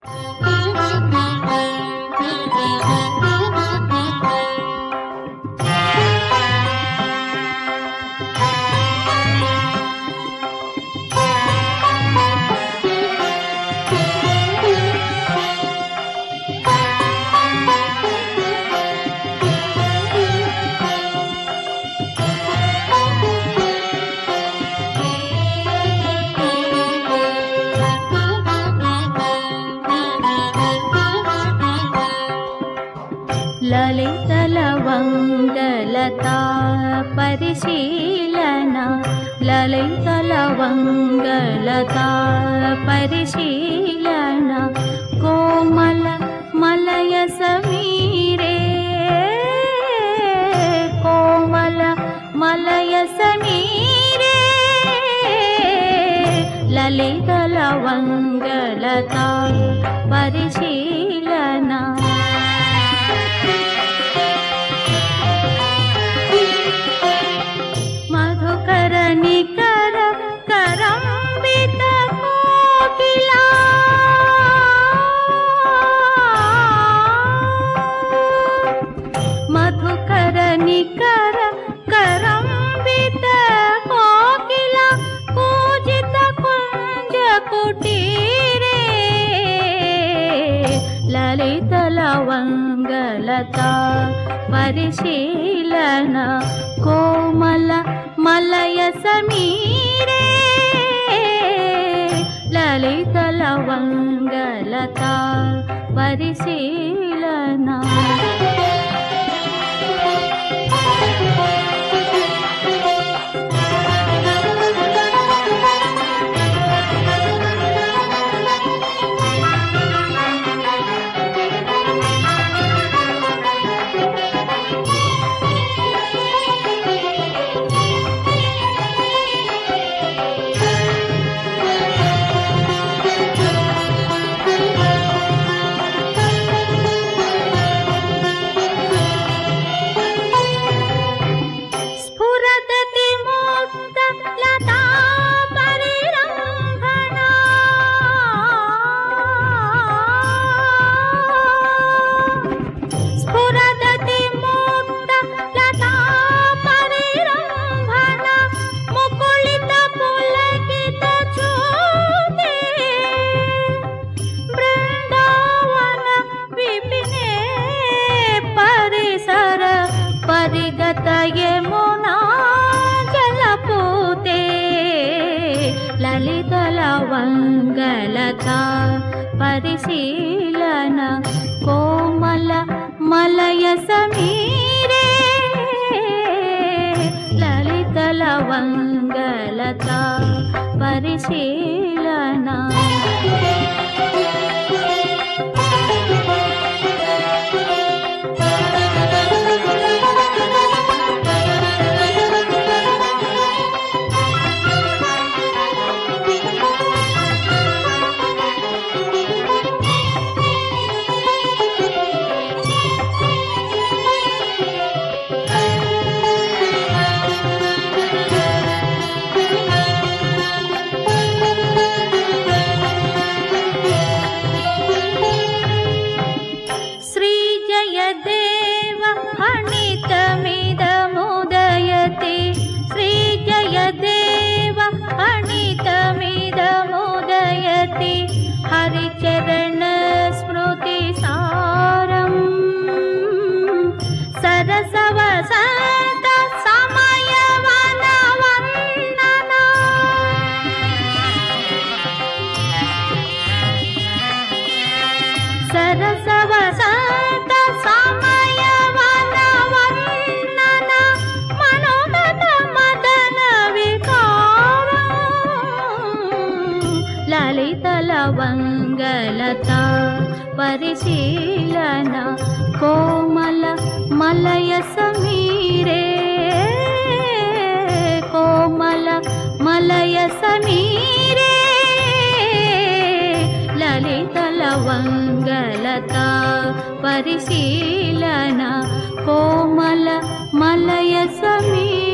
లలిత లవంగలతా పరిశీలన లలిత లవంగలతా పరిశీలన కోమల మలయ సమీరే కోమల మలయ సమీరే లలిత లవంగలతా పరిశీలన నికర కరంబిత కోకిలా మధుకర నికర కరంబిత కోకిలా పూజిత కుంజ కుటీరే లలిత లవంగలతా పరిశీలన కోమల మలయ సమీరే లలిత లవంగలతా పరిశీలన పరిగత యమునా జలపూతే లలిత లవంగలతా పరిశీలన కోమల మలయ సమీరే లలిత లవంగలతా పరిశీలన श्रीजयदेव अनितमिदमुदयते श्रीजयदेव अनितमिदमुदयते हरिचरण स्मृति सारं सरसवसंत समय वनवन्दना सरसवसंत समय वनवन्दन मनोगत मदन विकारं ललित लवंगलता परिशीलन कोमल मलय समीरे कोमल मलय समीरे ललित लवंगलता परिशीलन कोमल मलय समीरे।